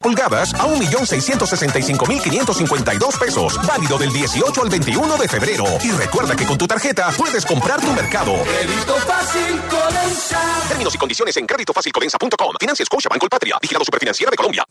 pulgadas a $1,665,552. Válido del 18 al 21 de febrero. Y recuerda que con tu tarjeta puedes comprar tu mercado. Crédito Fácil Codensa. Términos y condiciones en créditofacilcodensa.com. Financia Scotiabank Colpatria. Vigilado Superfinanciera de Colombia.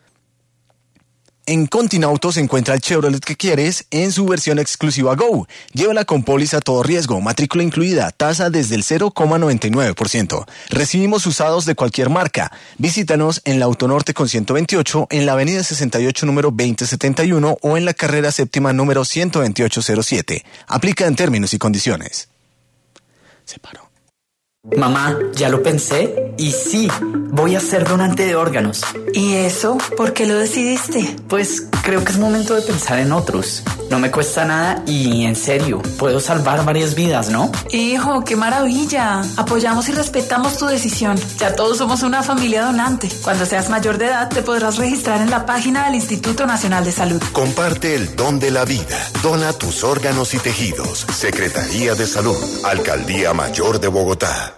En Continautos encuentra el Chevrolet que quieres en su versión exclusiva Go. Llévala con póliza a todo riesgo, matrícula incluida, tasa desde el 0,99%. Recibimos usados de cualquier marca. Visítanos en la Autonorte con 128, en la Avenida 68 número 2071 o en la Carrera Séptima número 12807. Aplica en términos y condiciones. Se paró. Mamá, ya lo pensé y sí, voy a ser donante de órganos. ¿Y eso? ¿Por qué lo decidiste? Pues creo que es momento de pensar en otros. No me cuesta nada y, en serio, puedo salvar varias vidas, ¿no? Hijo, qué maravilla. Apoyamos y respetamos tu decisión. Ya todos somos una familia donante. Cuando seas mayor de edad, te podrás registrar en la página del Instituto Nacional de Salud. Comparte el don de la vida. Dona tus órganos y tejidos. Secretaría de Salud. Alcaldía Mayor de Bogotá.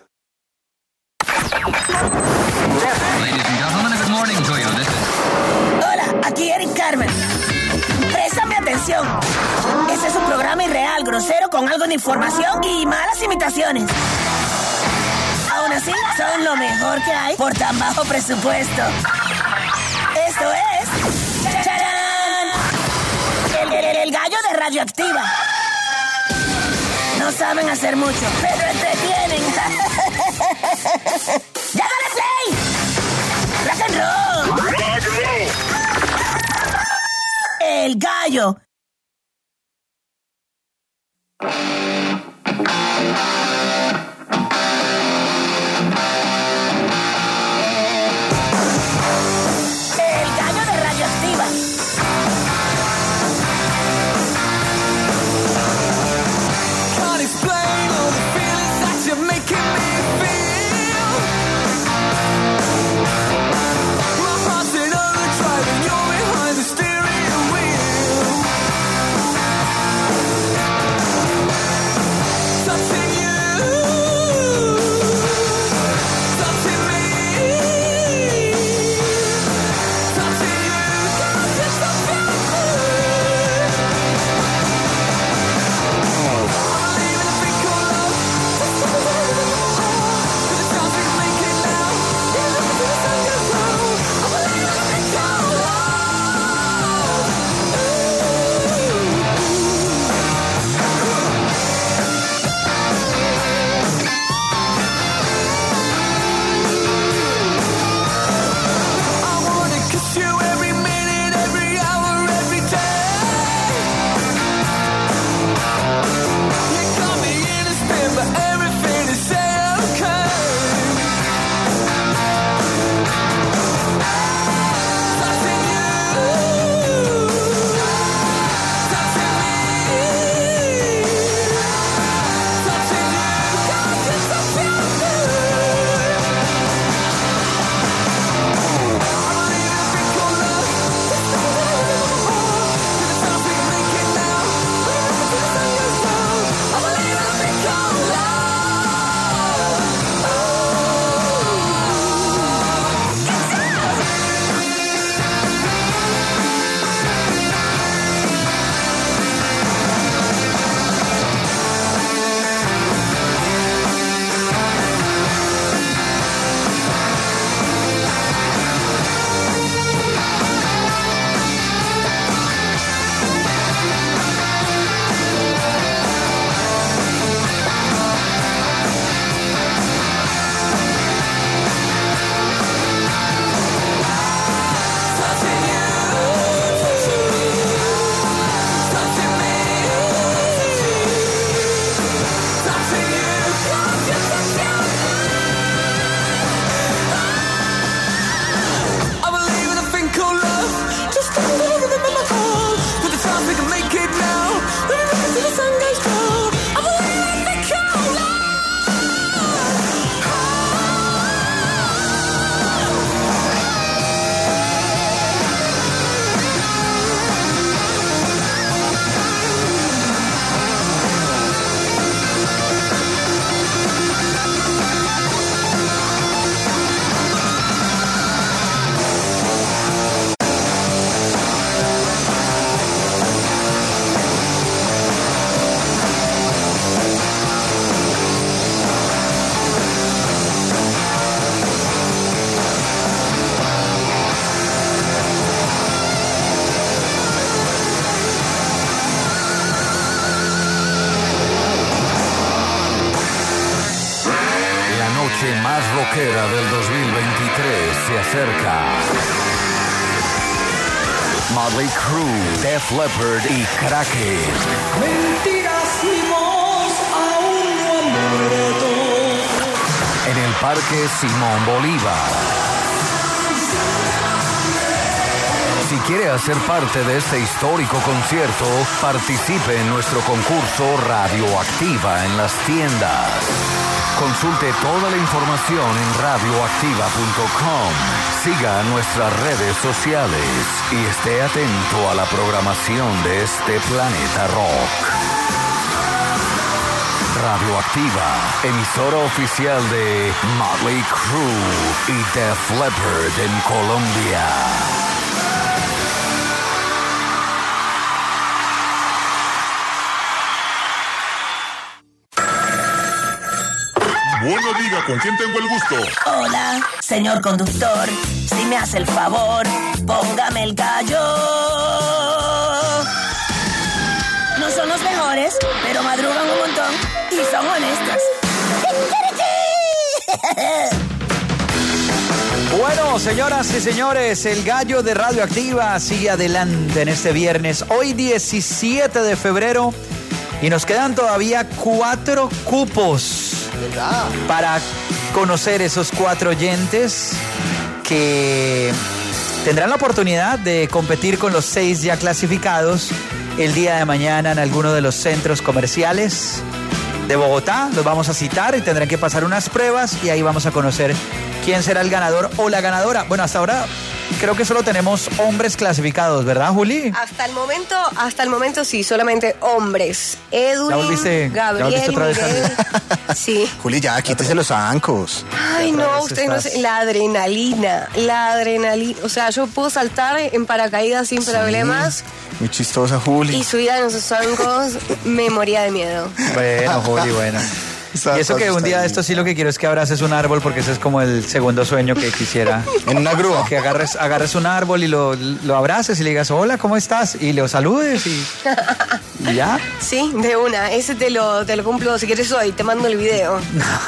Hola, aquí Eric Carmen. Préstame atención. Este es un programa irreal, grosero, con algo de información y malas imitaciones. Aún así, son lo mejor que hay por tan bajo presupuesto. Esto es... ¡Charán! El gallo de Radioactiva. No saben hacer mucho, pero entretienen. ¡Ya dale play! ¡Rock and roll! El gallo. El gallo de Radioactiva. Can't explain all the feelings that you're making me feel. My heart's in overdrive and you're behind the steering wheel. rockera del 2023 se acerca. Motley Crue, Def Leppard y Kraken. Mentiras y voz aún no han muerto. En el Parque Simón Bolívar. Si quiere hacer parte de este histórico concierto, participe en nuestro concurso Radioactiva en las tiendas. Consulte toda la información en radioactiva.com. Siga nuestras redes sociales y esté atento a la programación de este planeta rock. Radioactiva, emisora oficial de Motley Crue y Def Leppard en Colombia. Bueno, diga, ¿con quién tengo el gusto? Hola, señor conductor. Si me hace el favor, póngame el gallo. No son los mejores, pero madrugan un montón y son honestos. Bueno, señoras y señores, el gallo de Radioactiva sigue adelante en este viernes, hoy 17 de febrero, y nos quedan todavía 4 cupos para conocer esos 4 oyentes que tendrán la oportunidad de competir con los 6 ya clasificados el día de mañana en alguno de los centros comerciales de Bogotá. Los vamos a citar y tendrán que pasar unas pruebas y ahí vamos a conocer quién será el ganador o la ganadora. Bueno, hasta ahora creo que solo tenemos hombres clasificados, ¿verdad, Juli? Hasta el momento sí, solamente hombres. Edwin, Gabriel, otra vez, Miguel. Sí. Juli, ya quítese los zancos. Ay, no, ustedes no sé. La adrenalina. O sea, yo puedo saltar en paracaídas sin problemas. Muy chistosa, Juli. Y subida en esos zancos, me moría de miedo. Bueno, Juli, bueno. Y eso que un día de esto sí lo que quiero es que abraces un árbol, porque ese es como el segundo sueño que quisiera. En una grúa. Que agarres un árbol y lo abraces y le digas, hola, ¿cómo estás? Y lo saludes y ya. Sí, de una. Ese te lo cumplo si quieres hoy. Te mando el video.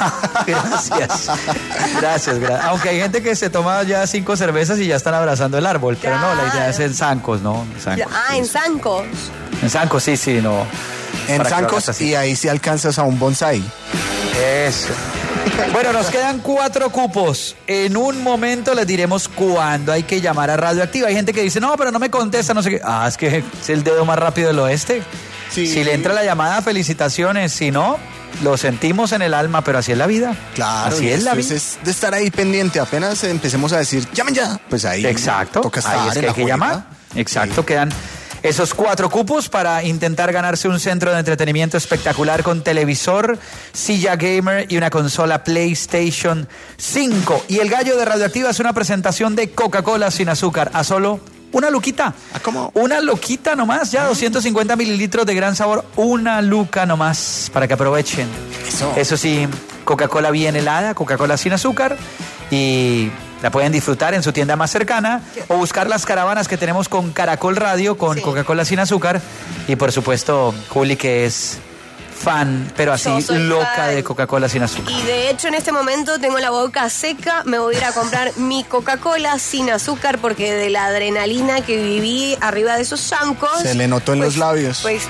Gracias. Aunque hay gente que se toma ya 5 cervezas y ya están abrazando el árbol. Pero no, la idea es en zancos, ¿no? En zancos. En zancos, sí, no. En zancos y ahí sí alcanzas a un bonsai. Eso. Bueno, nos quedan 4 cupos. En un momento les diremos cuándo hay que llamar a Radioactiva. Hay gente que dice, no, pero no me contesta, no sé qué. Es que es el dedo más rápido del oeste. Sí. Si le entra la llamada, felicitaciones. Si no, lo sentimos en el alma, pero así es la vida. Claro, así es la vida. Es de estar ahí pendiente. Apenas empecemos a decir, llamen ya. Pues ahí. Exacto. Toca estar ahí es que hay que llamar. Exacto, sí. Quedan esos 4 cupos para intentar ganarse un centro de entretenimiento espectacular con televisor, silla gamer y una consola PlayStation 5. Y el gallo de Radioactiva es una presentación de Coca-Cola sin azúcar a solo una luquita. ¿Cómo? Una luquita nomás, ya 250 mililitros de gran sabor, una luca nomás para que aprovechen. Eso sí, Coca-Cola bien helada, Coca-Cola sin azúcar, y la pueden disfrutar en su tienda más cercana o buscar las caravanas que tenemos con Caracol Radio, con Coca-Cola sin azúcar. Y por supuesto, Juli, que es fan, pero así loca fan de Coca-Cola sin azúcar. Y de hecho en este momento tengo la boca seca, me voy a ir a comprar mi Coca-Cola sin azúcar porque de la adrenalina que viví arriba de esos zancos... Se le notó en los labios. Pues...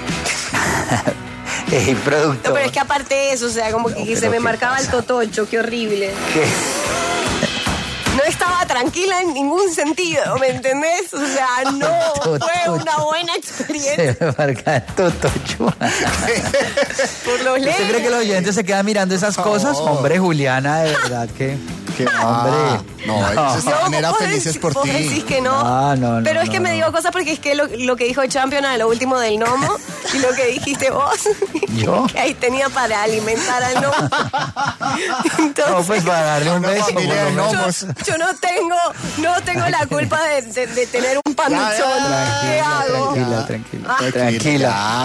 producto. No, pero es que aparte de eso, o sea, como que se me marcaba el totocho, qué horrible. ¿Qué? No estaba tranquila en ningún sentido, ¿me entendés? O sea, no fue una buena experiencia. Se me marca el totocho. Por los lentes. ¿Usted cree que los oyentes se quedan mirando esas cosas? Hombre, Juliana, de verdad que... Hombre. No, de manera felices por ti. Decís que no. No. Pero es que me digo cosas porque es que lo que dijo Champion a lo último del gnomo y lo que dijiste vos. ¿Yo? Que ahí tenía para alimentar al gnomo. Entonces, no, pues para darle un beso. Yo no tengo la culpa de tener un panuchón. ¿Qué hago? Tranquila.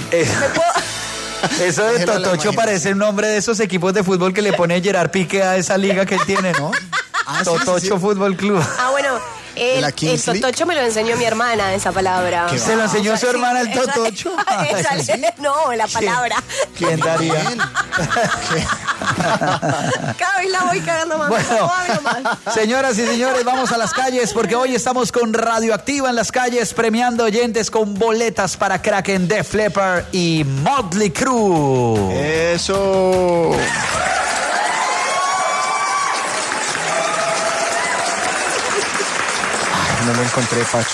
Eso de Totocho parece el nombre de esos equipos de fútbol que le pone Gerard Piqué a esa liga que él tiene, ¿no? Totocho Fútbol Club. Bueno, el Totocho me lo enseñó mi hermana, esa palabra. ¿Se lo enseñó su hermana el Totocho? No, la palabra. ¿Quién daría? Cada vez la voy cagando más. Bueno, señoras y señores, vamos a las calles porque hoy estamos con Radioactiva en las calles premiando oyentes con boletas para Kraken, Def Leppard y Motley Crue. Eso. Ay, no lo encontré, Pacho.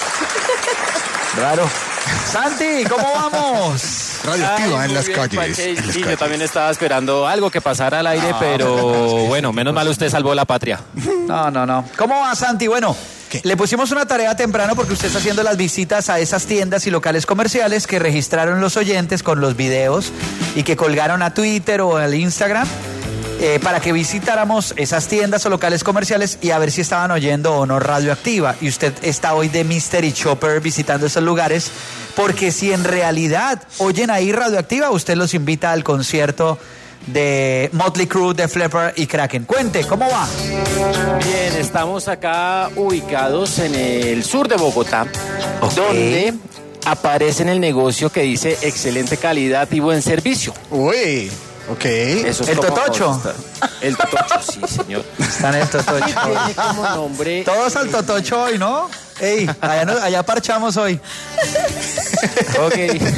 Raro. Santi, ¿cómo vamos? Radioactiva en las bien, calles. Pache, en las sí, yo calles. también estaba esperando algo que pasara al aire, pero bueno, menos mal usted salvó la patria. No. ¿Cómo va, Santi? Bueno, ¿Qué? le pusimos una tarea temprano porque usted está haciendo las visitas a esas tiendas y locales comerciales que registraron los oyentes con los videos y que colgaron a Twitter o al Instagram para que visitáramos esas tiendas o locales comerciales y a ver si estaban oyendo o no Radioactiva. Y usted está hoy de Mystery Shopper visitando esos lugares porque si en realidad oyen ahí Radioactiva, usted los invita al concierto de Motley Crue, Def Leppard y Kraken. Cuente, ¿cómo va? Bien, estamos acá ubicados en el sur de Bogotá, donde aparece en el negocio que dice excelente calidad y buen servicio. Uy, ok. Eso es ¿El como Totocho? consta. El Totocho, sí, señor. Está en el Totocho. Tiene como nombre... Todos al Totocho hoy, ¿no? Ey, allá parchamos hoy. Ok.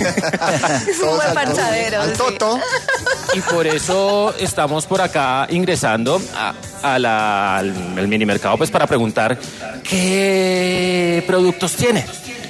Es un buen parchadero. Al sí. Toto. Y por eso estamos por acá ingresando al mini mercado, pues para preguntar qué productos tiene.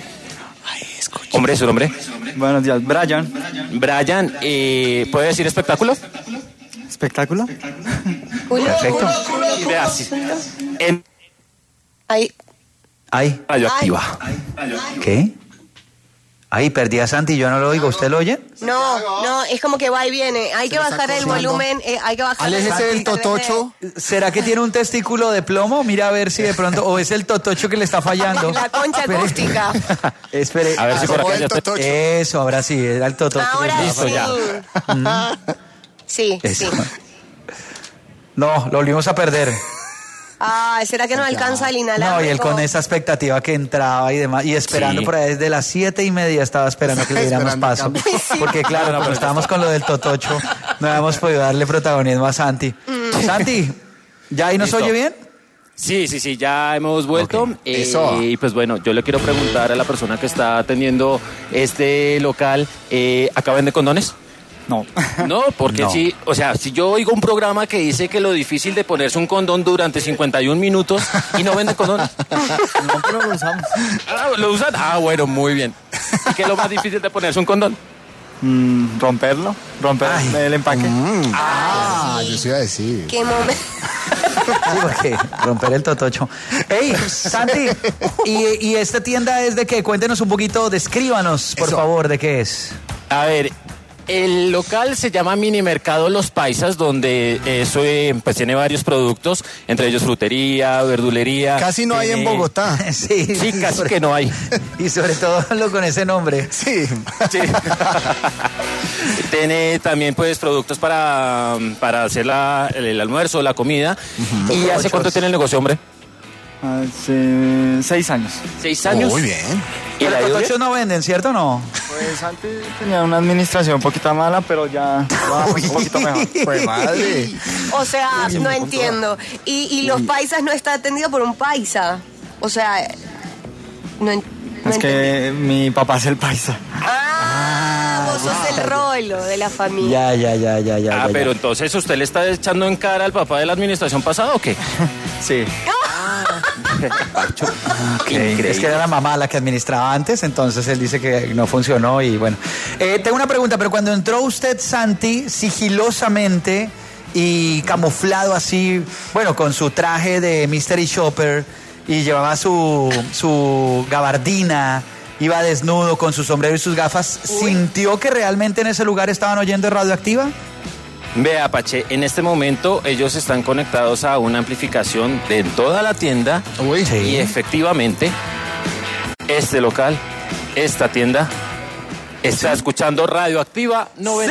Hombre, su nombre. Buenos días, Brian. Brian, ¿puede decir espectáculo? ¿Espectáculo? Perfecto. Vea, sí. En Ahí. Ahí. Radioactiva. ¿Qué? Ahí perdí a Santi, yo no lo oigo. ¿Usted lo oye? No, es como que va y viene. Hay que bajar el volumen, hay que bajar Aléjese del Totocho. ¿Será que tiene un testículo de plomo? Mira a ver si de pronto... O es el Totocho que le está fallando. La concha Espere. acústica. Espere. A ver si por acá ya el está. Totocho. Eso, ahora sí, era el Totocho. Ahora Listo, sí. ya. Sí, Eso. sí. No, lo volvimos a perder. Ah, ¿será que no alcanza el inalámbrico? No, y él con esa expectativa que entraba y demás, y esperando Sí. por ahí desde las 7:30 estaba esperando que le diéramos paso. Porque claro, como estábamos con lo del Totocho, no habíamos podido darle protagonismo a Santi. Santi, ¿ya ahí nos Listo. oye bien? Sí, ya hemos vuelto. Ok. Eso. Y pues bueno, yo le quiero preguntar a la persona que está atendiendo este local, ¿acá vende condones? No. No, porque No. sí, o sea, si yo oigo un programa que dice que lo difícil de ponerse un condón durante 51 minutos y no venden condones. No, pero lo usamos. Ah, ¿lo usan? Ah, bueno, muy bien. ¿Y qué es lo más difícil de ponerse un condón? Romperlo. Romper el empaque. Yo sí iba a decir. ¿Qué momento? Sí, porque romper el Totocho. Ey, Santi, ¿y esta tienda es de qué? Cuéntenos un poquito, descríbanos, por favor, de qué es. A ver, el local se llama Mini Mercado Los Paisas, donde eso pues tiene varios productos, entre ellos frutería, verdulería. Casi no hay en Bogotá. Sí, casi que no hay. Y sobre todo lo con ese nombre. Sí. Sí. Tiene también pues productos para hacer el almuerzo, la comida. ¿Y hace cuánto tiene el negocio, hombre? Hace 6 años. 6 años. Muy bien. ¿Y Pero la los ido bien? Totochos no venden, ¿cierto o no? Pues antes tenía una administración un poquito mala, pero ya vamos un poquito mejor. Pues madre. O sea, no entiendo. Y los paisas no está atendido por un paisa. O sea, no Es entendí. que mi papá es el paisa. Vos sos el rolo de la familia. Ya. Pero entonces usted le está echando en cara al papá de la administración pasada o qué? Sí. Increíble. Es que era la mamá la que administraba antes, entonces él dice que no funcionó y bueno. Tengo una pregunta, pero cuando entró usted, Santi, sigilosamente y camuflado así, bueno, con su traje de Mystery Shopper y llevaba su gabardina, iba desnudo con su sombrero y sus gafas, ¿sintió que realmente en ese lugar estaban oyendo Radioactiva? Vea, Pache, en este momento ellos están conectados a una amplificación de toda la tienda y efectivamente este local, esta tienda, está escuchando Radioactiva 97.9.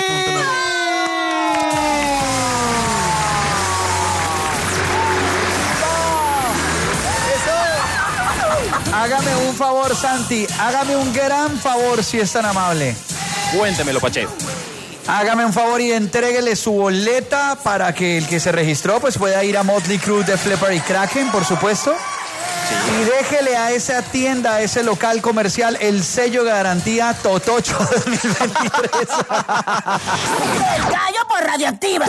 Hágame un favor, Santi, hágame un gran favor si es tan amable. Cuéntemelo, Pache. Hágame un favor y entréguele su boleta para que el que se registró pues pueda ir a Motley Crue, Def Leppard y Kraken, por supuesto. Y déjele a esa tienda, a ese local comercial, el sello garantía Totocho 2023. El gallo por Radioactiva.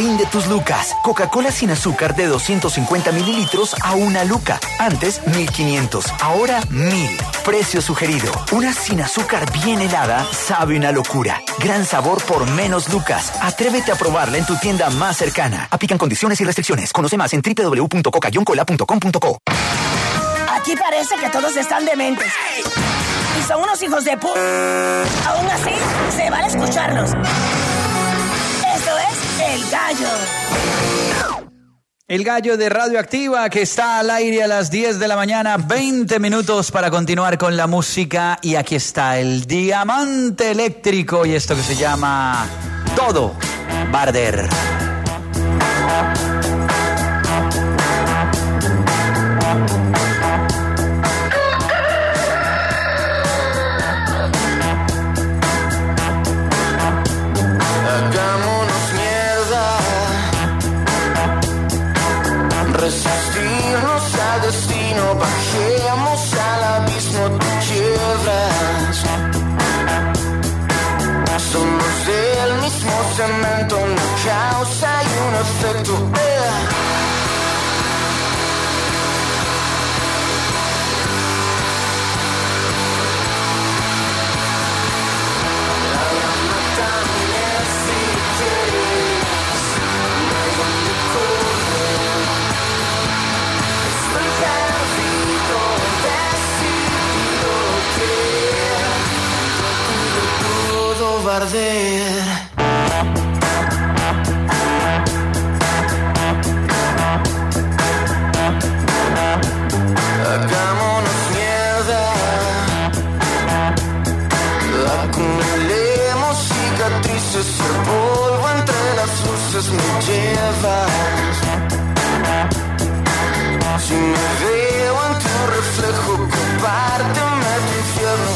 rinde tus lucas. Coca-Cola sin azúcar de 250 mililitros a 1 luca. Antes 1.500, ahora 1.000. Precio sugerido. Una sin azúcar bien helada sabe una locura. Gran sabor por menos lucas. Atrévete a probarla en tu tienda más cercana. Aplican condiciones y restricciones. Conoce más en www.coca-cola.com.co. Aquí parece que todos están dementes. Y son unos hijos de Aún así, se vale escucharlos. Esto es El Gallo. El Gallo de Radioactiva, que está al aire a las 10 de la mañana, 20 minutos para continuar con la música. Y aquí está el Diamante Eléctrico y esto que se llama Todo Barder. Resistirnos al destino, bajemos al abismo, tú quiebras. Somos del mismo cemento, una causa y un efecto. Barder. Hagámonos mierda, acumulemos cicatrices, el polvo entre las luces me llevas. Si me veo en tu reflejo, compárteme tu infierno.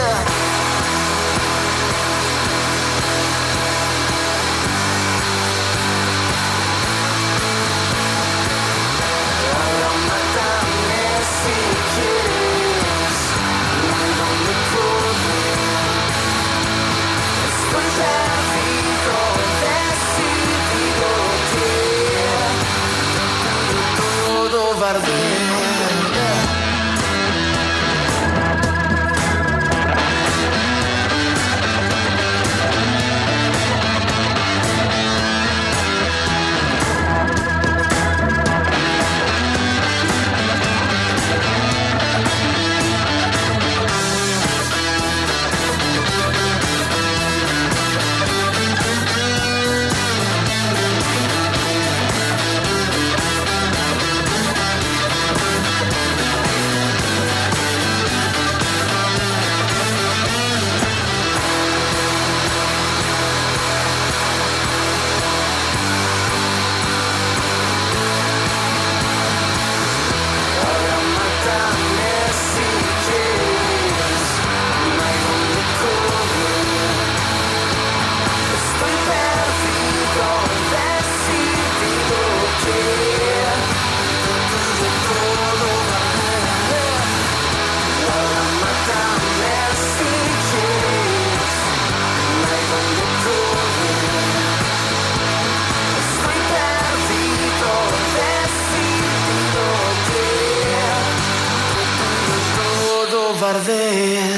Barder.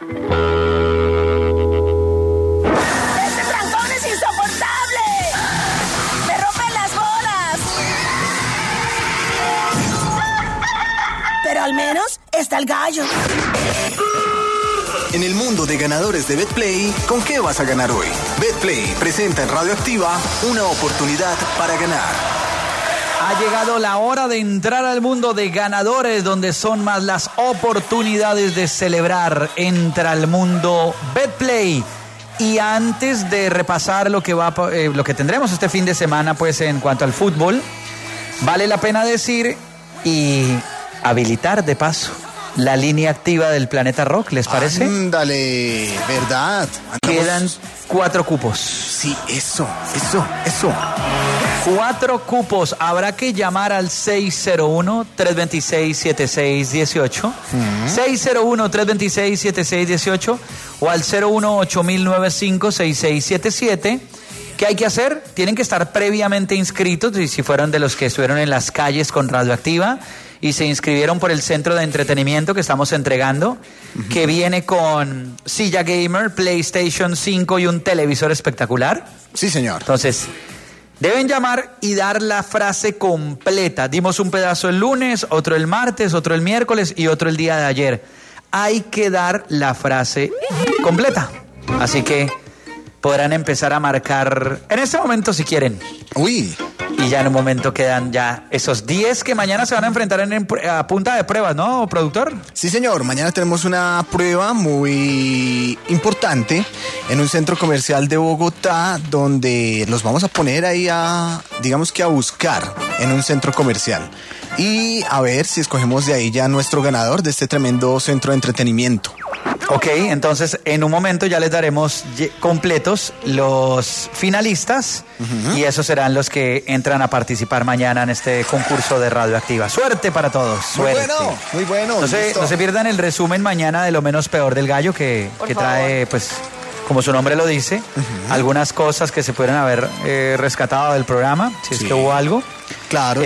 ¡Este trancón es insoportable! ¡Me rompen las bolas! Pero al menos está el gallo. En el mundo de ganadores de BetPlay, ¿con qué vas a ganar hoy? BetPlay presenta en Radioactiva una oportunidad para ganar. Ha llegado la hora de entrar al mundo de ganadores, donde son más las oportunidades de celebrar. Entra al mundo BetPlay. Y antes de repasar lo que tendremos este fin de semana, pues en cuanto al fútbol, vale la pena decir y habilitar de paso la línea activa del Planeta Rock, ¿les parece? Ándale, ¿verdad? Quedan 4 cupos. Sí, eso. 4 cupos. Habrá que llamar al 601-326-7618. 601-326-7618 o al 018-095-6677 ¿Qué hay que hacer? Tienen que estar previamente inscritos, y si fueron de los que estuvieron en las calles con Radioactiva y se inscribieron por el centro de entretenimiento que estamos entregando, que viene con silla gamer, PlayStation 5 y un televisor espectacular. Sí, señor. Entonces, deben llamar y dar la frase completa. Dimos un pedazo el lunes, otro el martes, otro el miércoles y otro el día de ayer. Hay que dar la frase completa. Así que podrán empezar a marcar en este momento si quieren. Uy. Y ya en un momento quedan ya esos 10 que mañana se van a enfrentar a punta de pruebas, ¿no, productor? Sí, señor. Mañana tenemos una prueba muy importante en un centro comercial de Bogotá, donde los vamos a poner ahí digamos que a buscar en un centro comercial. Y a ver si escogemos de ahí ya nuestro ganador de este tremendo centro de entretenimiento. Ok, entonces en un momento ya les daremos completos los finalistas y esos serán los que entran a participar mañana en este concurso de Radioactiva. Suerte para todos. Suerte. Muy bueno. No se pierdan el resumen mañana de lo menos peor del gallo que trae, pues, como su nombre lo dice, algunas cosas que se pueden haber rescatado del programa, si es que hubo algo. Claro.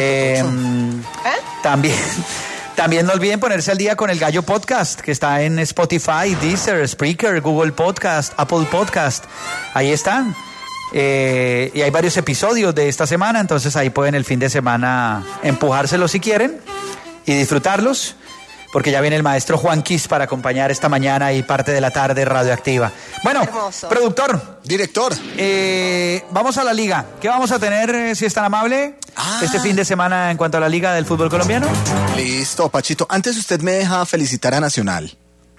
También no olviden ponerse al día con el Gallo Podcast, que está en Spotify, Deezer, Spreaker, Google Podcast, Apple Podcast. Ahí están. Y hay varios episodios de esta semana, entonces ahí pueden el fin de semana empujárselos si quieren y disfrutarlos, porque ya viene el maestro Juan Quis para acompañar esta mañana y parte de la tarde Radioactiva. Bueno, hermoso. Productor. Director. Vamos a la liga. ¿Qué vamos a tener, si es tan amable, este fin de semana en cuanto a la liga del fútbol colombiano? Listo, Pachito. Antes usted me deja felicitar a Nacional.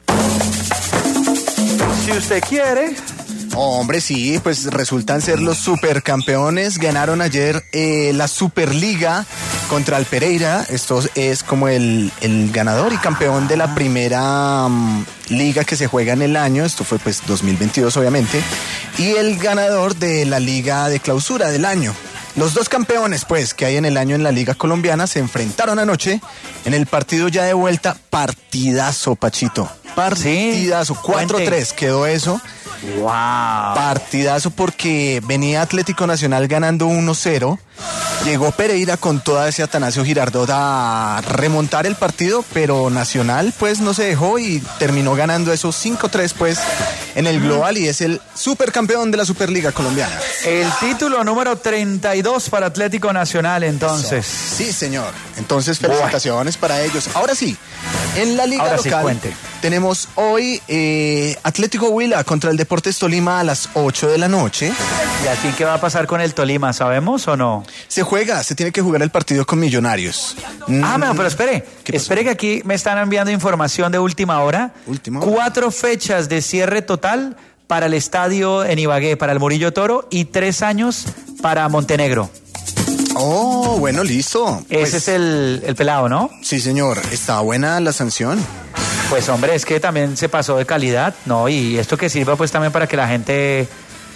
Si usted quiere. Hombre, sí, pues resultan ser los supercampeones. Ganaron ayer la Superliga contra el Pereira. Esto es como el ganador y campeón de la primera liga que se juega en el año. Esto fue pues 2022 obviamente. Y el ganador de la liga de clausura del año. Los dos campeones, pues, que hay en el año en la Liga Colombiana se enfrentaron anoche en el partido ya de vuelta. Partidazo, Pachito. Partidazo. 4-3 quedó eso. ¡Wow! Partidazo porque venía Atlético Nacional ganando 1-0. Llegó Pereira con toda ese Atanasio Girardot a remontar el partido, pero Nacional pues no se dejó y terminó ganando esos 5-3 pues en el global y es el supercampeón de la Superliga Colombiana. El título número 32 para Atlético Nacional entonces. Sí, señor. Entonces felicitaciones para ellos. Ahora sí, en la liga local tenemos hoy Atlético Huila contra el Deportes Tolima a las 8 de la noche. ¿Y al fin qué va a pasar con el Tolima? ¿Sabemos o no? Se tiene que jugar el partido con Millonarios. No, pero espere que aquí me están enviando información de última hora. 4 fechas de cierre total para el estadio en Ibagué, para el Murillo Toro, y 3 años para Montenegro. Oh, bueno, listo. Ese es el pelado, ¿no? Sí, señor. Está buena la sanción. Pues hombre, es que también se pasó de calidad, ¿no? Y esto que sirva pues también para que la gente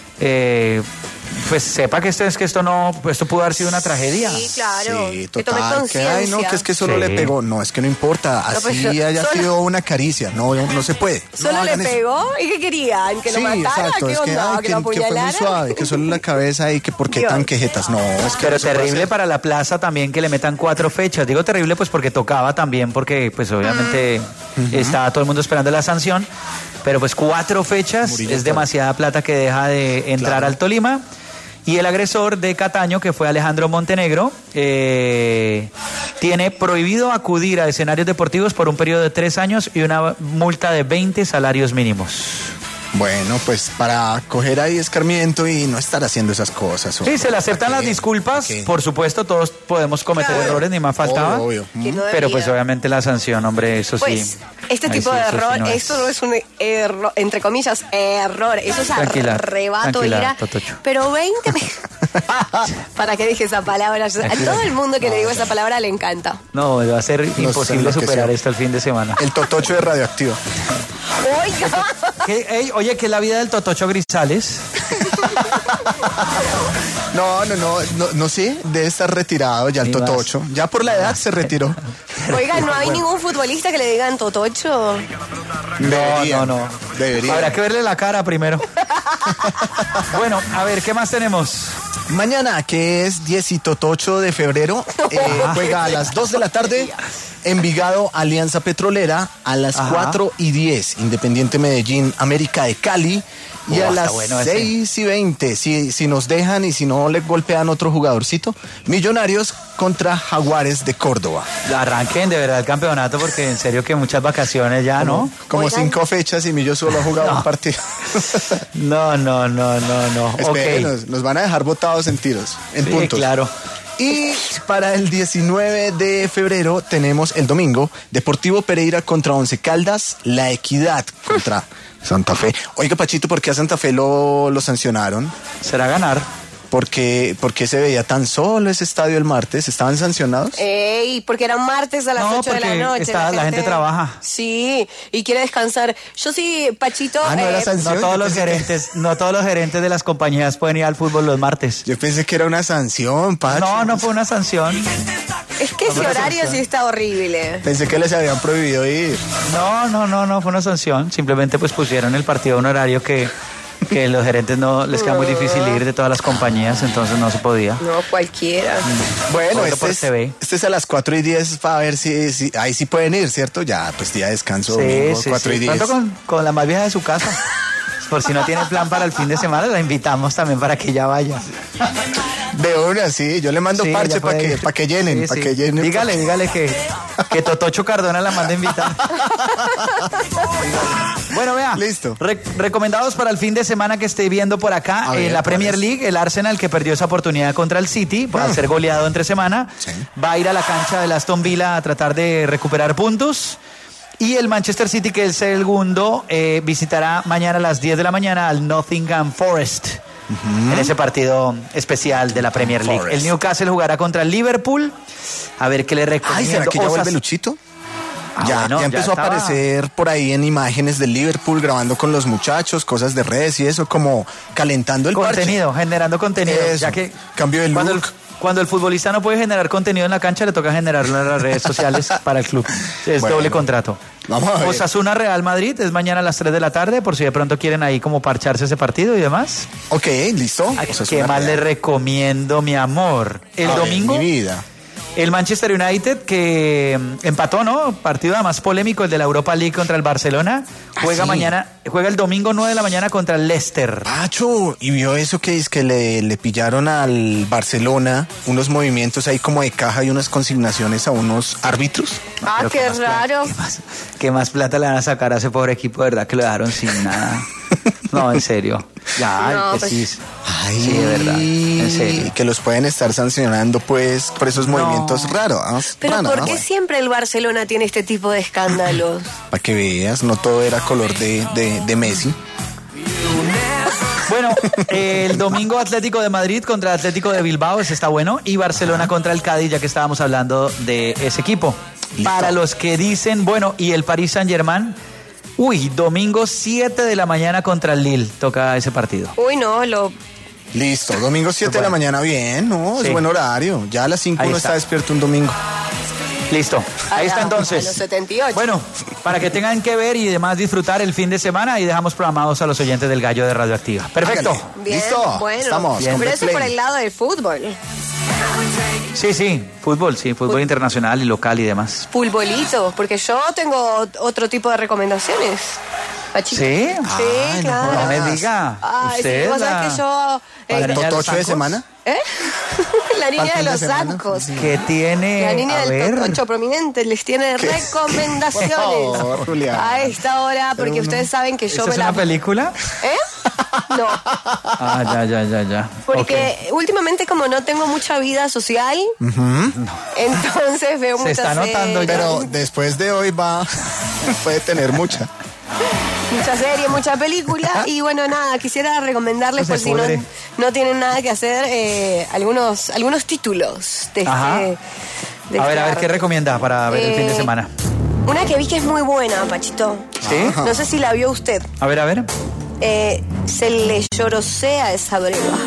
pues sepa que esto pudo haber sido una tragedia. Sí, claro. Sí, que tome total. conciencia. Que es que solo le pegó. No, es que no importa. Así haya sido una caricia. No se puede. ¿Solo le pegó? ¿Y qué querían? ¿Que lo matara? Exacto. ¿Qué onda? ¿Que lo apuñalara? Que fue muy suave, que solo la cabeza y que por qué tan quejetas. No, es que pero terrible para la plaza también que le metan 4 fechas. Digo terrible pues porque tocaba también, porque pues obviamente estaba todo el mundo esperando la sanción. Pero pues 4 fechas Murillo es demasiada plata que deja de entrar al Tolima. Y el agresor de Cataño, que fue Alejandro Montenegro, tiene prohibido acudir a escenarios deportivos por un periodo de 3 años y una multa de 20 salarios mínimos. Bueno, pues para coger ahí escarmiento y no estar haciendo esas cosas. Sí, se le aceptan las disculpas. Por supuesto, todos podemos cometer errores, ni más faltaba. Obvio. Pero pues obviamente la sanción, hombre, eso pues, sí. Este tipo de error, esto no es un error, entre comillas, error. Eso es arrebato, ira. Totocho. Pero 20... ¿Para qué dije esa palabra? A todo el mundo que le digo esa palabra le encanta. No, va a ser imposible superar esto el fin de semana. El totocho de Radioactivo. Oiga. Oye, ¿qué es la vida del Totocho Grisales? No sé, debe estar retirado ya el Totocho. Ya por la edad se retiró. Oiga, ¿no hay ningún futbolista que le digan Totocho? No. Debería. Habrá que verle la cara primero. Bueno, a ver, ¿qué más tenemos? Mañana, que es 18 de febrero, juega a las 2 de la tarde Envigado Alianza Petrolera, a las 4:10 Independiente Medellín América de Cali, y a las 6:20, si nos dejan y si no le golpean otro jugadorcito, Millonarios contra Jaguares de Córdoba. Arranquen de verdad el campeonato, porque en serio que muchas vacaciones ya, ¿no? Como 5 fechas y Millo solo ha jugado un partido. No. Esperen, nos van a dejar botados en tiros, en puntos. Claro. Y para el 19 de febrero tenemos el domingo Deportivo Pereira contra Once Caldas, La Equidad contra Santa Fe. Oiga, Pachito, ¿por qué a Santa Fe lo sancionaron? ¿Será ganar? ¿Por qué se veía tan solo ese estadio el martes? ¿Estaban sancionados? Porque era martes a las 8 de la noche. La gente trabaja. Sí, y quiere descansar. Yo sí, Pachito. No era sanción. No todos los gerentes de las compañías pueden ir al fútbol los martes. Yo pensé que era una sanción, Pacho. No fue una sanción. Es que ese horario sí está horrible. Pensé que les habían prohibido ir. No fue una sanción. Simplemente pues pusieron el partido a un horario que los gerentes no les queda muy difícil ir de todas las compañías, entonces no se podía. No, cualquiera. Bueno, este es a las 4:10 para ver si ahí sí pueden ir, ¿cierto? Ya, pues día de descanso, domingo, 4:10. Tanto con la más vieja de su casa. Por si no tiene plan para el fin de semana, la invitamos también para que ella vaya. De una, sí, yo le mando parche para que llenen, para que llenen. Dígale que Totocho Cardona la manda a invitar. Bueno, vea. Listo. Recomendados para el fin de semana que esté viendo por acá, en la Premier League, el Arsenal, que perdió esa oportunidad contra el City por ser goleado entre semana, va a ir a la cancha del Aston Villa a tratar de recuperar puntos. Y el Manchester City, que es el segundo, visitará mañana a las 10 de la mañana al Nottingham Forest. En ese partido especial de la Premier League. El Newcastle jugará contra el Liverpool. A ver qué le recomiendo. ¿Será que ya vuelve Luchito? Ya empezó a aparecer por ahí en imágenes del Liverpool grabando con los muchachos, cosas de redes y eso, como calentando el contenido, generando contenido. Eso, ya que cambio de look. Cuando el futbolista no puede generar contenido en la cancha, le toca generarlo en las redes sociales para el club. Es doble contrato. Vamos a ver. Osasuna Real Madrid es mañana a las 3 de la tarde, por si de pronto quieren ahí como parcharse ese partido y demás. Ok, listo. ¿Qué más le recomiendo, mi amor? El domingo. Mi vida. El Manchester United, que empató, ¿no? Partido además polémico, el de la Europa League contra el Barcelona. Juega el domingo 9 de la mañana contra el Leicester. Pacho, ¿y vio eso que es que le pillaron al Barcelona unos movimientos ahí como de caja y unas consignaciones a unos árbitros? Qué raro. ¿Qué más plata le van a sacar a ese pobre equipo? De verdad que lo dejaron sin nada. No, en serio. Ya, no, sí, de verdad. En serio. Que los pueden estar sancionando, pues, por esos movimientos raros. Pero ¿por qué siempre el Barcelona tiene este tipo de escándalos? Para que veas, no todo era color de Messi. Bueno, el domingo Atlético de Madrid contra Atlético de Bilbao, ese está bueno. Y Barcelona contra el Cádiz, ya que estábamos hablando de ese equipo. Listo. Para los que dicen, bueno, y el Paris Saint-Germain... domingo 7 de la mañana contra el Lille, toca ese partido. Listo, domingo 7 de la mañana, bien, ¿no? Es buen horario. Ya a las 5 uno está despierto un domingo. Listo, ahí está entonces. A los 78. Bueno, para que tengan que ver y además disfrutar el fin de semana, y dejamos programados a los oyentes del Gallo de Radioactiva. Perfecto. Bien, listo, bueno. Estamos. Pero eso por el lado del fútbol. Sí, fútbol internacional y local y demás. Futbolito, porque yo tengo otro tipo de recomendaciones. ¿Sí? Sí, claro. No me diga. Sí, vos sabés que yo... ¿El totocho de semana? La niña de los zancos. ¿Qué tiene? La niña del totocho prominente les tiene recomendaciones a esta hora, porque ustedes saben que yo ¿Es una película? No. Ya. Porque últimamente, como no tengo mucha vida social, entonces veo muchas está notando ya. Pero después de hoy puede tener mucha serie, mucha película. Y bueno, nada, quisiera recomendarles, por si no tienen nada que hacer, algunos títulos de a ver, ¿qué recomienda para ver el fin de semana? Una que vi que es muy buena, Pachito. ¿Sí? No sé si la vio usted. A ver. Se le llorosea esa breva.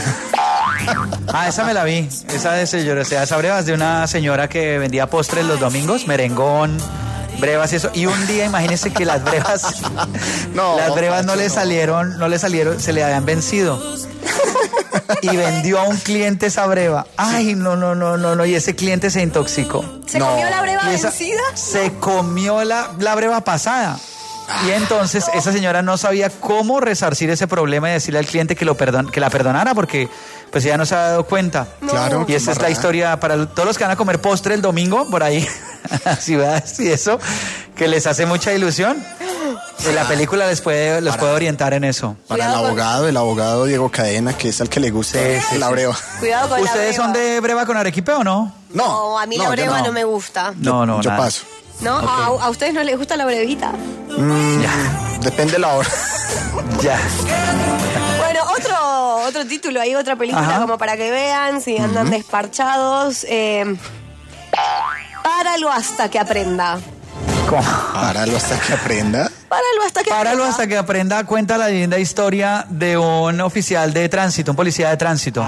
Esa me la vi. Esa de Se llorosea esa breva es de una señora que vendía postres los domingos, merengón, brevas y eso. Y un día, imagínense que las brevas no le salieron, se le habían vencido. Y vendió a un cliente esa breva. Ay, no, y ese cliente se intoxicó. ¿Se comió la breva vencida? Se comió la breva pasada. Y entonces esa señora no sabía cómo resarcir ese problema y decirle al cliente que la perdonara porque pues ella no se había dado cuenta. Claro. Y esa es la historia para todos los que van a comer postre el domingo, por ahí, así y eso, que les hace mucha ilusión. La película los puede orientar en eso. Para el abogado Diego Cadena, que es al que le gusta la breva. Cuidado con ¿Ustedes son de breva con arequipe o no? No, a mí la breva no me gusta. No, yo paso. ¿No? Okay. ¿A ustedes no les gusta la brevita? Depende de la hora. Ya. Bueno, otro título ahí, otra película como para que vean, si andan desparchados. Páralo hasta que aprenda. ¿Cómo? ¿Páralo hasta que aprenda? Páralo hasta que aprenda. Cuenta la linda historia de un oficial de tránsito, un policía de tránsito.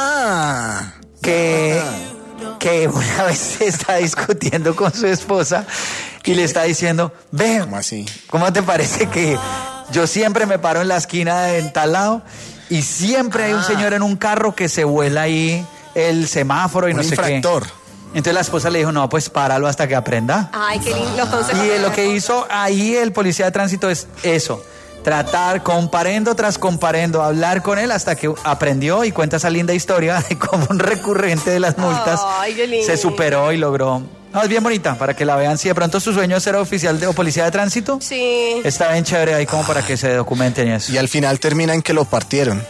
Que una vez se está discutiendo con su esposa y le está diciendo, ve, ¿cómo así? ¿Cómo te parece que yo siempre me paro en la esquina de tal lado y siempre hay un señor en un carro que se vuela ahí el semáforo y no sé infractor. Qué? Entonces la esposa le dijo, no, pues páralo hasta que aprenda. Ay, qué lindo los consejos. Y lo que hizo ahí el policía de tránsito es eso. Tratar, comparendo tras comparendo, hablar con él hasta que aprendió y cuenta esa linda historia de cómo un recurrente de las multas se superó y logró. No, es bien bonita, para que la vean. Si de pronto su sueño es ser oficial o policía de tránsito, sí, está bien chévere ahí como para que se documenten y eso. Y al final termina en que lo partieron.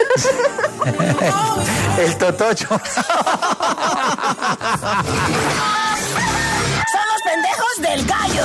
El totocho. Son los pendejos del gallo.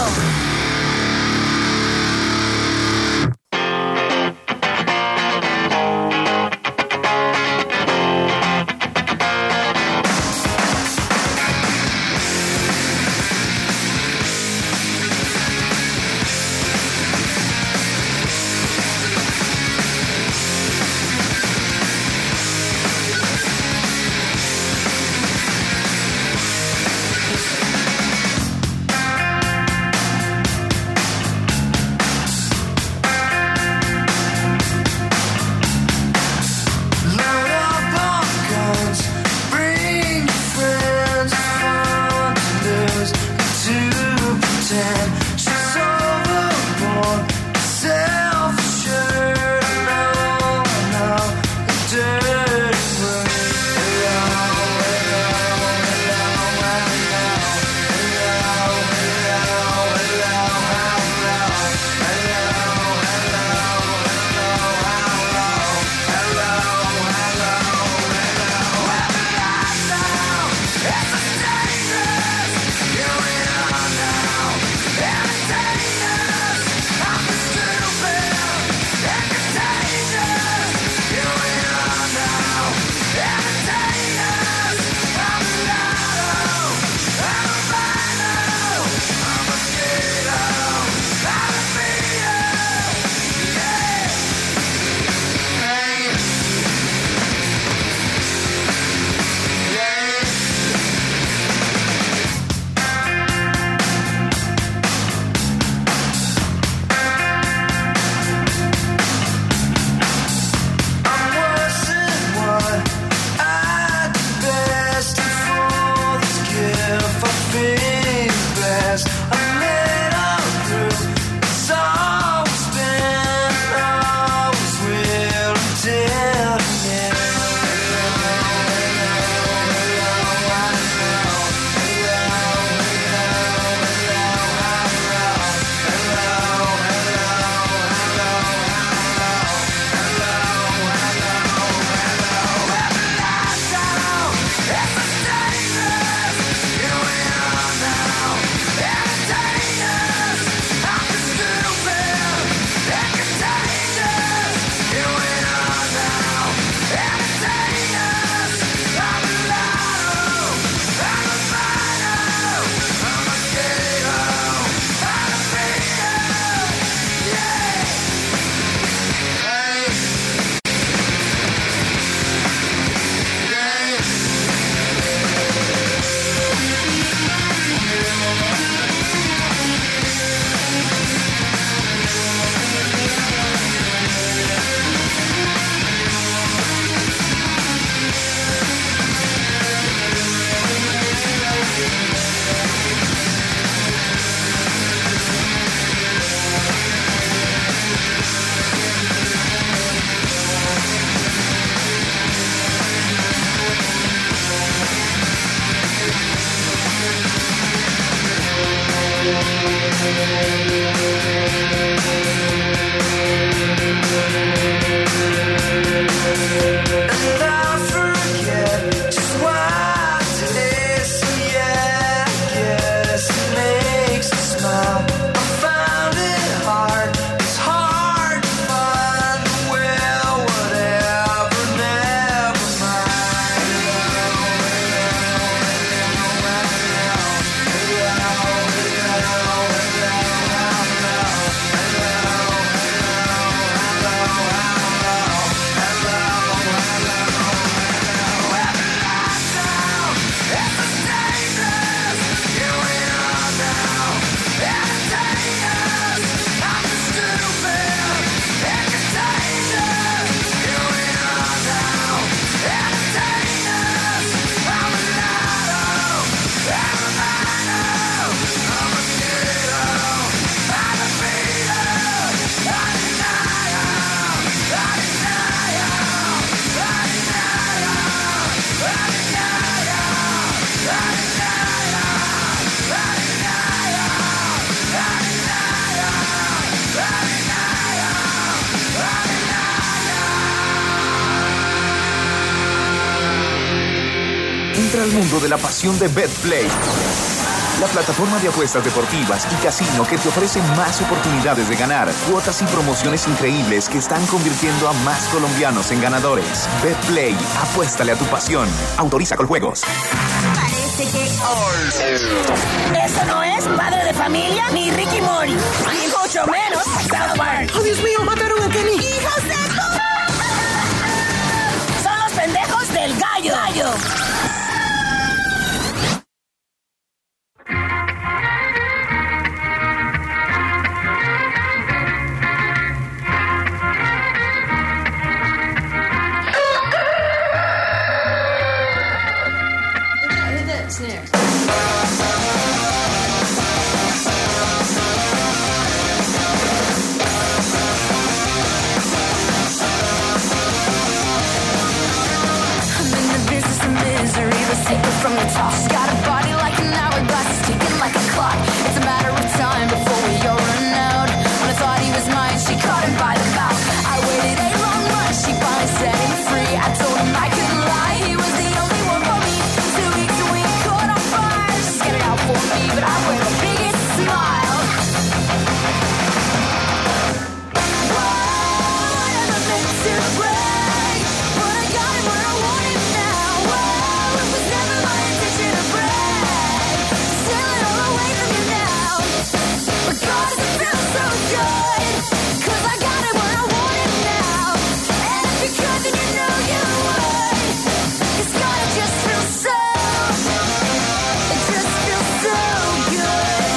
Entra al mundo de la pasión de BetPlay, la plataforma de apuestas deportivas y casino que te ofrece más oportunidades de ganar, cuotas y promociones increíbles que están convirtiendo a más colombianos en ganadores. BetPlay, apuéstale a tu pasión. Autoriza con juegos. Parece que... Eso no es Padre de Familia ni Ricky Mori. Ni mucho menos South Park. ¡Oh, Dios mío! ¡Mataron a Kenny! ¡Hijos de... Son los pendejos del gallo. Take it from the top. She's got a body like an hourglass, it's ticking like a clock. It's a matter of time before we all run out. When I thought he was mine, she caught him by the mouth. I waited a long month, she finally set him free. I told him I couldn't lie, he was the only one for me. 2 weeks and we caught on fire. She's get it out for me, but I wear the biggest smile. Whoa, I never meant to break, but I got it where I want it now. Whoa, it was never my intention to break, stealing all away from you now. But God, does it feel so good, 'cause I got it where I want it now. And if you could, then you know you would, 'cause God, it just feels so, it just feels so good.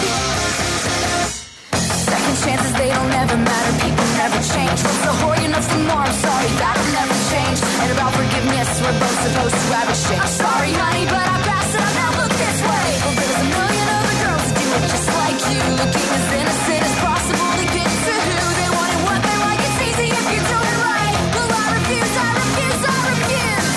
Second chances, they don't ever matter, people never change. What's the whore, you know some more, I'm sorry, that'll never change. And about forgiveness, we're both supposed to have a shake. I'm sorry, honey, but I passed it, I now look this way. Well, there's a million other girls that do it just like you, looking as innocent as possible to get to who they want and what they like. It's easy if you do it right. Well, I refuse, I refuse, I refuse.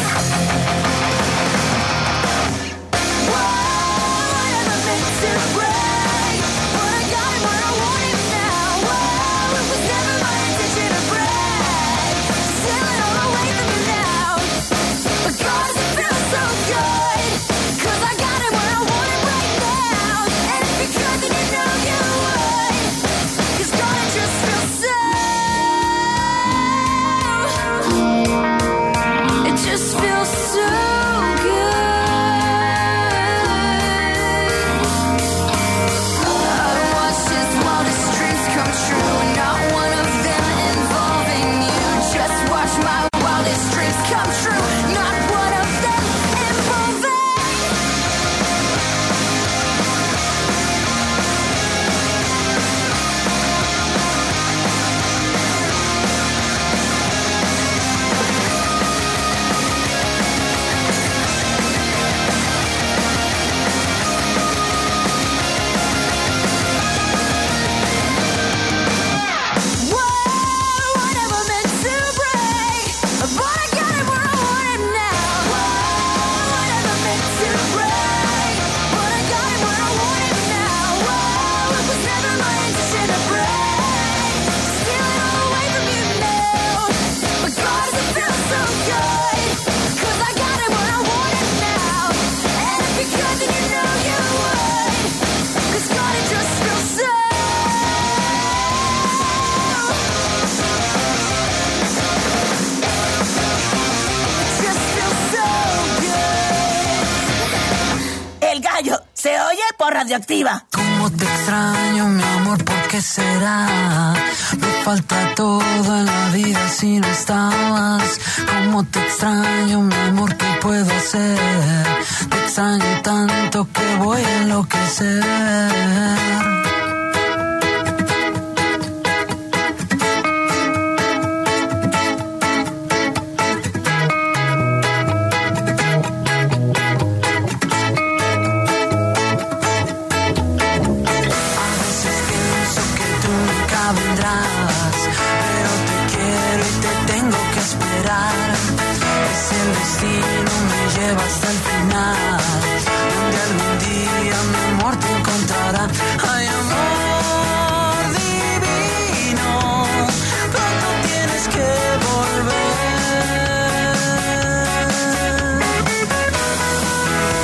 Whoa, I never meant to break, but I got it where I want it now. Whoa, it was never my intention to break, stealing all away from you now. But God, does it feel so good, 'cause I got it where I want it right now. And if you could, then you know you would, 'cause God, it just feels so, it just feels so good. I watched his wildest dreams come true, not one of them involving you. Just watch my wildest dreams come true, not one of them involving. Whoa, I never meant to break, but I got it where I want it now. Whoa, I never meant to break, but I got it where I want it now. Whoa, it was never my intention to break, stealing all away from you now. But God, does it feel so good, 'cause I got it where I want it now. And if you could, then you know you would, 'cause God, it just feels so, just feels so good. El gallo se oye por Radioactiva. Cómo te extraño, mi amor, ¿por qué será? Me falta todo en la vida si no estabas. Cómo te extraño, mi amor, ¿qué puedo hacer? Te extraño tanto que voy a enloquecer. A veces pienso que tú nunca vendrás, pero te quiero y te tengo que esperar. Es el destino, me lleva hasta el final, donde algún día mi amor te encontrará. Ay, amor divino, pronto tienes que volver.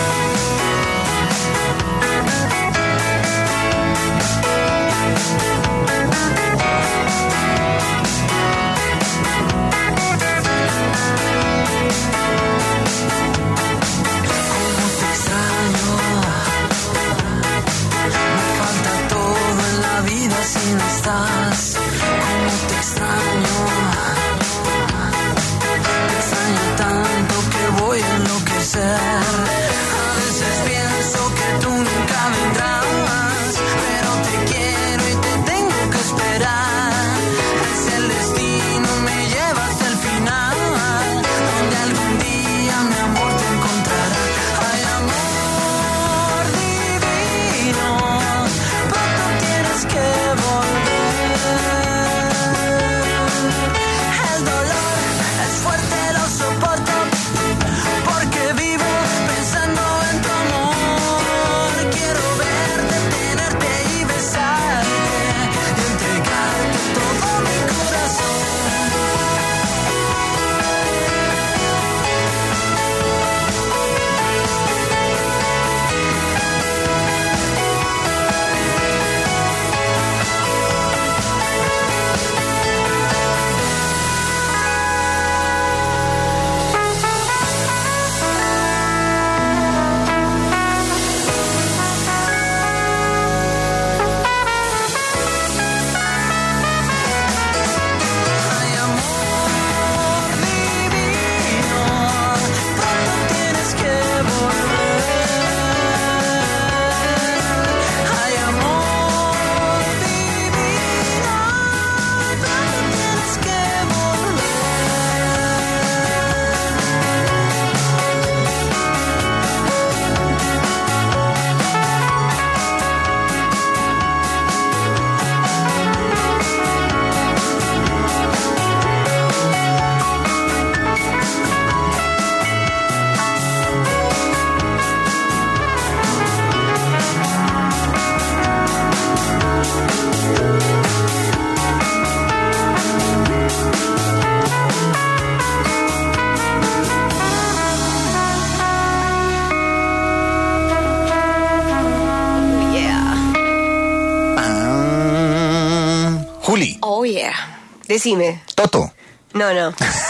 Decime. Toto. No. No.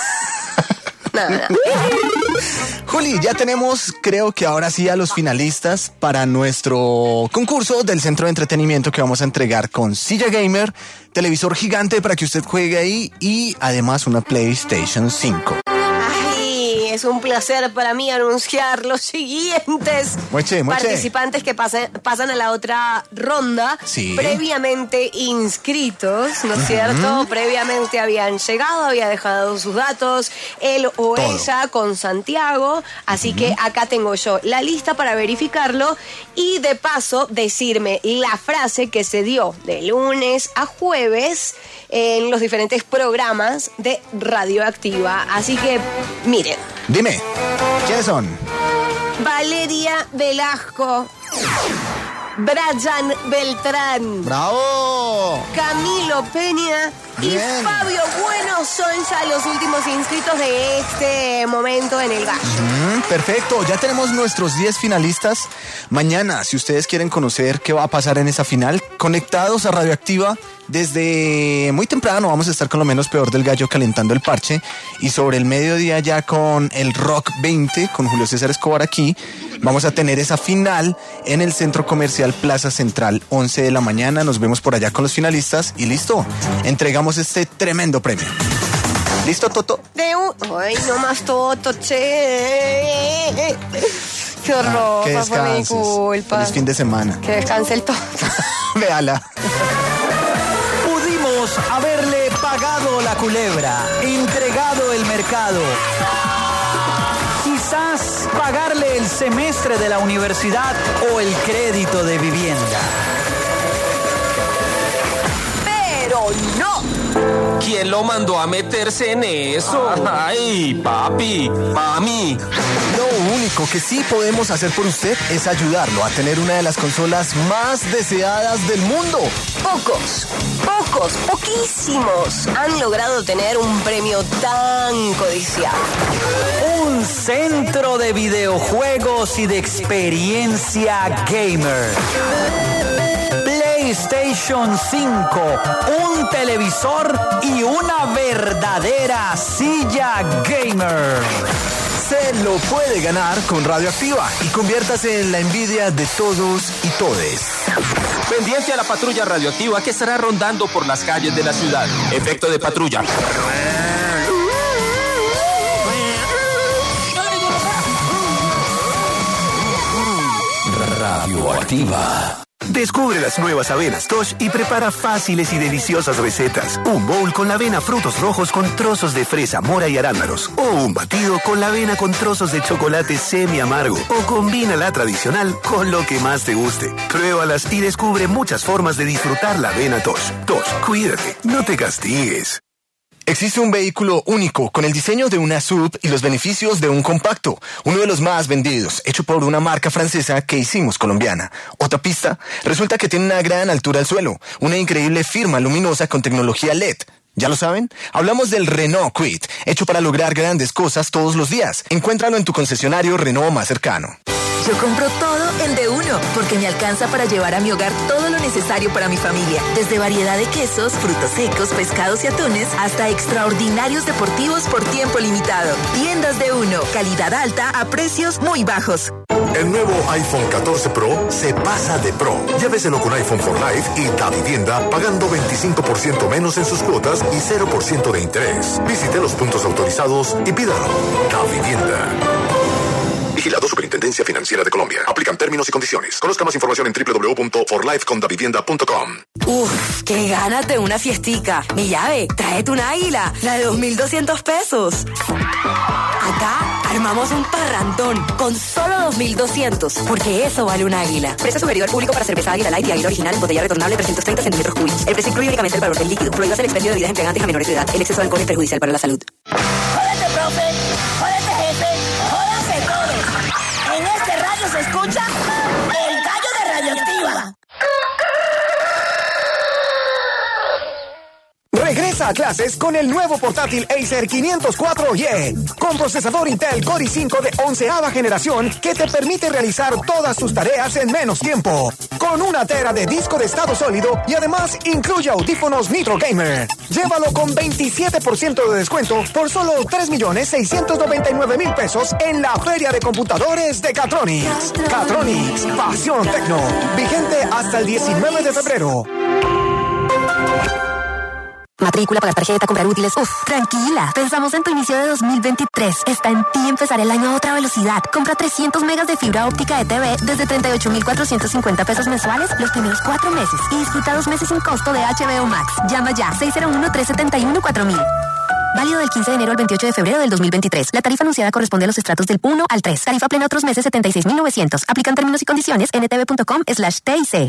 Juli, ya tenemos, creo que ahora sí, a los finalistas para nuestro concurso del centro de entretenimiento que vamos a entregar con silla gamer, televisor gigante para que usted juegue ahí y además una PlayStation 5. Es un placer para mí anunciar los siguientes participantes que pasan a la otra ronda, previamente inscritos, ¿no es cierto? Previamente habían llegado, había dejado sus datos, él o ella con Santiago, así que acá tengo yo la lista para verificarlo y de paso decirme la frase que se dio de lunes a jueves en los diferentes programas de Radioactiva. Así que, miren. Dime, ¿quiénes son? Valeria Velasco, Brian Beltrán, ¡bravo! Camilo Peña y Fabio Bueno son ya los últimos inscritos de este momento en el gallo. Perfecto, ya tenemos nuestros 10 finalistas. Mañana, si ustedes quieren conocer qué va a pasar en esa final, conectados a Radioactiva, desde muy temprano vamos a estar con lo menos peor del gallo calentando el parche y sobre el mediodía ya con el Rock 20, con Julio César Escobar aquí, vamos a tener esa final en el Centro Comercial Plaza Central, 11 de la mañana. Nos vemos por allá con los finalistas y listo, entregamos este tremendo premio. ¿Listo, Toto? Ay, no más Toto, che. Qué horror, que fue mi culpa. Feliz fin de semana. Que descanse el Toto. Véala. Pudimos haberle pagado la culebra, entregado el mercado. Quizás pagarle el semestre de la universidad o el crédito de vivienda. Pero no. ¿Quién lo mandó a meterse en eso? Ay, papi, mami. Lo único que sí podemos hacer por usted es ayudarlo a tener una de las consolas más deseadas del mundo. Poquísimos han logrado tener un premio tan codiciado. Un centro de videojuegos y de experiencia gamer. PlayStation 5, un televisor y una verdadera silla gamer. Se lo puede ganar con Radioactiva y conviértase en la envidia de todos y todes. Pendiente a la patrulla radioactiva que estará rondando por las calles de la ciudad. Efecto de patrulla. Radioactiva. Descubre las nuevas avenas Tosh y prepara fáciles y deliciosas recetas. Un bowl con la avena frutos rojos con trozos de fresa, mora y arándanos. O un batido con la avena con trozos de chocolate semi amargo. O combina la tradicional con lo que más te guste. Pruébalas y descubre muchas formas de disfrutar la avena Tosh. Tosh, cuídate, no te castigues. Existe un vehículo único con el diseño de una SUV y los beneficios de un compacto, uno de los más vendidos, hecho por una marca francesa que hicimos colombiana. Otra pista, resulta que tiene una gran altura al suelo, una increíble firma luminosa con tecnología LED. ¿Ya lo saben? Hablamos del Renault Kwid, hecho para lograr grandes cosas todos los días. Encuéntralo en tu concesionario Renault más cercano. Yo compro todo en D1 porque me alcanza para llevar a mi hogar todo lo necesario para mi familia. Desde variedad de quesos, frutos secos, pescados y atunes, hasta extraordinarios deportivos por tiempo limitado. Tiendas D1, calidad alta a precios muy bajos. El nuevo iPhone 14 Pro se pasa de pro. Lléveselo con iPhone for Life y Davivienda pagando 25% menos en sus cuotas y 0% de interés. Visite los puntos autorizados y pídalo. Davivienda. Vigilado Superintendencia Financiera de Colombia. Aplican términos y condiciones. Conozca más información en www.forlifecondavivienda.com. Uf, qué ganas de una fiestica. Mi llave, tráete una águila, la de 2.200 pesos. Acá armamos un parrandón con solo 2.200, porque eso vale un águila. Precio sugerido al público para cerveza Águila Light y Águila Original en botella retornable 330 centímetros cúbicos. El precio incluye únicamente el valor del líquido. Prohíbas el expendio de bebidas embriagantes a menores de edad. El exceso de alcohol es perjudicial para la salud. Jódete, profe. Jódete, jefe. Jódanse todos. En este radio se escucha el gallo de Radioactiva. Regresa a clases con el nuevo portátil Acer 504Y, con procesador Intel Core i5 de 11ª generación que te permite realizar todas tus tareas en menos tiempo. Con 1 tera de disco de estado sólido y además incluye audífonos Nitro Gamer. Llévalo con 27% de descuento por solo 3.699.000 pesos en la Feria de Computadores de Catronics. Catronics, pasión tecno. Vigente hasta el 19 de febrero. Matrícula, pagar tarjeta, comprar útiles. Uf, tranquila. Pensamos en tu inicio de 2023. Está en ti empezar el año a otra velocidad. Compra 300 megas de fibra óptica de TV desde 38.450 pesos mensuales los primeros 4 meses y disfruta 2 meses sin costo de HBO Max. Llama ya 601-371-4000. Válido del 15 de enero al 28 de febrero del 2023. La tarifa anunciada corresponde a los estratos del 1 al 3. Tarifa plena otros meses 76.900. Aplican términos y condiciones en ntv.com/TIC.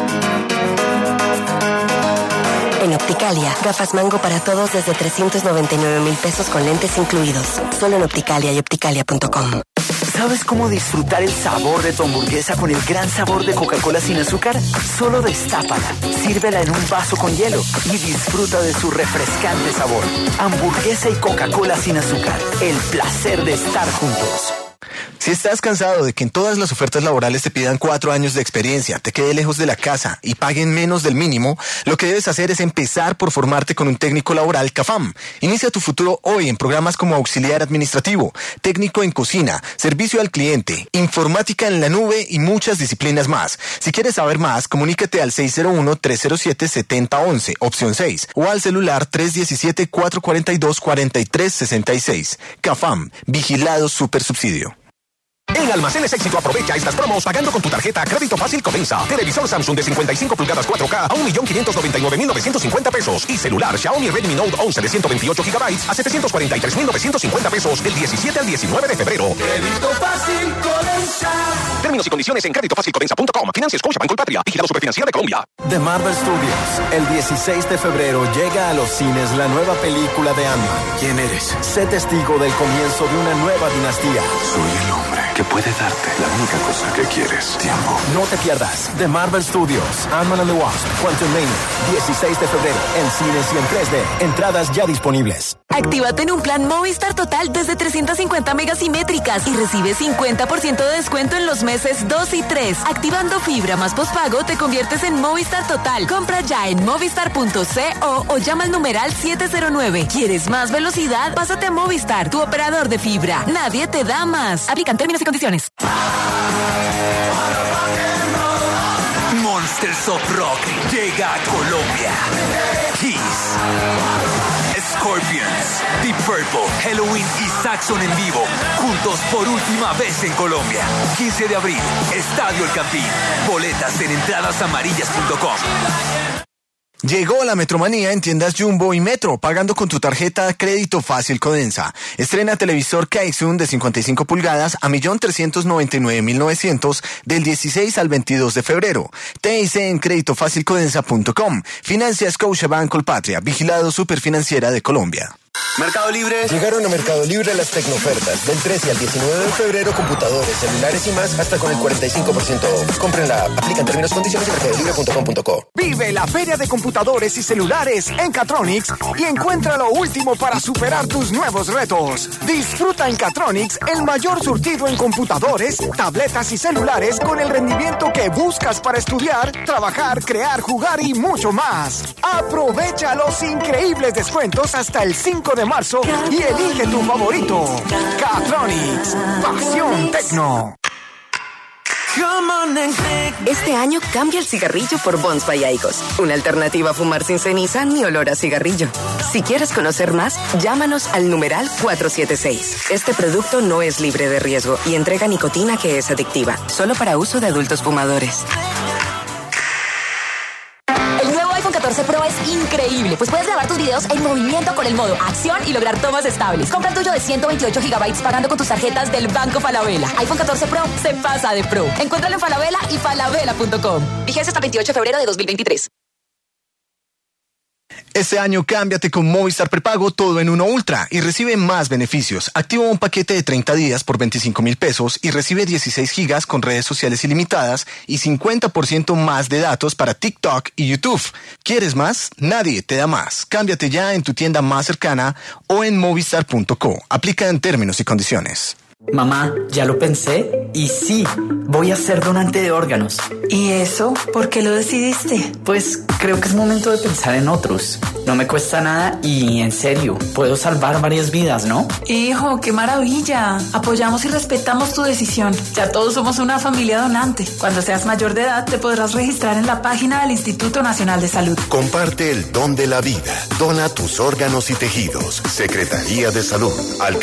En Opticalia, gafas Mango para todos desde 399.000 pesos con lentes incluidos. Solo en Opticalia y opticalia.com. ¿Sabes cómo disfrutar el sabor de tu hamburguesa con el gran sabor de Coca-Cola sin azúcar? Solo destápala, sírvela en un vaso con hielo y disfruta de su refrescante sabor. Hamburguesa y Coca-Cola sin azúcar. El placer de estar juntos. Si estás cansado de que en todas las ofertas laborales te pidan 4 años de experiencia, te quede lejos de la casa y paguen menos del mínimo, lo que debes hacer es empezar por formarte con un técnico laboral CAFAM. Inicia tu futuro hoy en programas como auxiliar administrativo, técnico en cocina, servicio al cliente, informática en la nube y muchas disciplinas más. Si quieres saber más, comunícate al 601-307-7011, opción 6, o al celular 317-442-4366. CAFAM, vigilado supersubsidio. En Almacenes Éxito aprovecha estas promos pagando con tu tarjeta Crédito Fácil Codensa. Televisor Samsung de 55 pulgadas 4K a 1.599.950 pesos. Y celular Xiaomi Redmi Note 11 de 128 GB a 743.950 pesos del 17 al 19 de febrero. Crédito Fácil Codensa. Términos y condiciones en creditofacilcodensa.com. Financia Scotiabank Colpatria. Vigilado Superfinanciera de Colombia. The Marvel Studios. El 16 de febrero llega a los cines la nueva película de Ant-Man. ¿Quién eres? Sé testigo del comienzo de una nueva dinastía. Soy el hombre que puede darte la única cosa que quieres, tiempo. No te pierdas The Marvel Studios, Ant-Man and the Wasp, Quantumania, 16 de febrero, en cines y en 3D. Entradas ya disponibles. Actívate en un plan Movistar Total desde 350 megasimétricas y recibe 50% de descuento en los meses 2 y 3. Activando fibra más pospago te conviertes en Movistar Total. Compra ya en movistar.co o llama al numeral 709. ¿Quieres más velocidad? Pásate a Movistar, tu operador de fibra. Nadie te da más. Aplican términos y condiciones. Monsters of Rock llega a Colombia. Kiss, Scorpions, Deep Purple, Halloween y Saxon en vivo, juntos por última vez en Colombia. 15 de abril, Estadio El Campín. Boletas en entradasamarillas.com. Llegó la Metromanía en tiendas Jumbo y Metro, pagando con tu tarjeta Crédito Fácil Codensa. Estrena televisor Kaizun de 55 pulgadas a 1.399.900 del 16 al 22 de febrero. TIC en creditofacilcodensa.com. Financia Scotiabank Colpatria, vigilado Superfinanciera de Colombia. Mercado Libre. Llegaron a Mercado Libre las tecnofertas. Del 13 al 19 de febrero, computadores, celulares y más, hasta con el 45% off. Compren la app. Aplican términos y condiciones en mercadolibre.com.co. Vive la Feria de Computadores y Celulares en Catronics y encuentra lo último para superar tus nuevos retos. Disfruta en Catronics el mayor surtido en computadores, tabletas y celulares con el rendimiento que buscas para estudiar, trabajar, crear, jugar y mucho más. Aprovecha los increíbles descuentos hasta el 5 de marzo y elige tu favorito. Catronics, pasión tecno. Este año cambia el cigarrillo por Bonds by Aigos. Una alternativa a fumar sin ceniza ni olor a cigarrillo. Si quieres conocer más, llámanos al numeral 476. Este producto no es libre de riesgo y entrega nicotina que es adictiva. Solo para uso de adultos fumadores. El nuevo iPhone 14 Pro es increíble, pues puedes grabar tus videos en movimiento con el modo acción y lograr tomas estables. Compra el tuyo de 128 GB pagando con tus tarjetas del Banco Falabella. iPhone 14 Pro se pasa de Pro. Encuéntralo en Falabella y falabella.com. Vigencia hasta el 28 de febrero de 2023. Este año cámbiate con Movistar Prepago todo en uno Ultra y recibe más beneficios. Activa un paquete de 30 días por 25.000 pesos y recibe 16 gigas con redes sociales ilimitadas y 50% más de datos para TikTok y YouTube. ¿Quieres más? Nadie te da más. Cámbiate ya en tu tienda más cercana o en movistar.co. Aplica en términos y condiciones. Mamá, ya lo pensé y sí, voy a ser donante de órganos. ¿Y eso? ¿Por qué lo decidiste? Pues creo que es momento de pensar en otros. No me cuesta nada y, en serio, puedo salvar varias vidas, ¿no? Hijo, qué maravilla. Apoyamos y respetamos tu decisión. Ya todos somos una familia donante. Cuando seas mayor de edad, te podrás registrar en la página del Instituto Nacional de Salud. Comparte el don de la vida. Dona tus órganos y tejidos. Secretaría de Salud.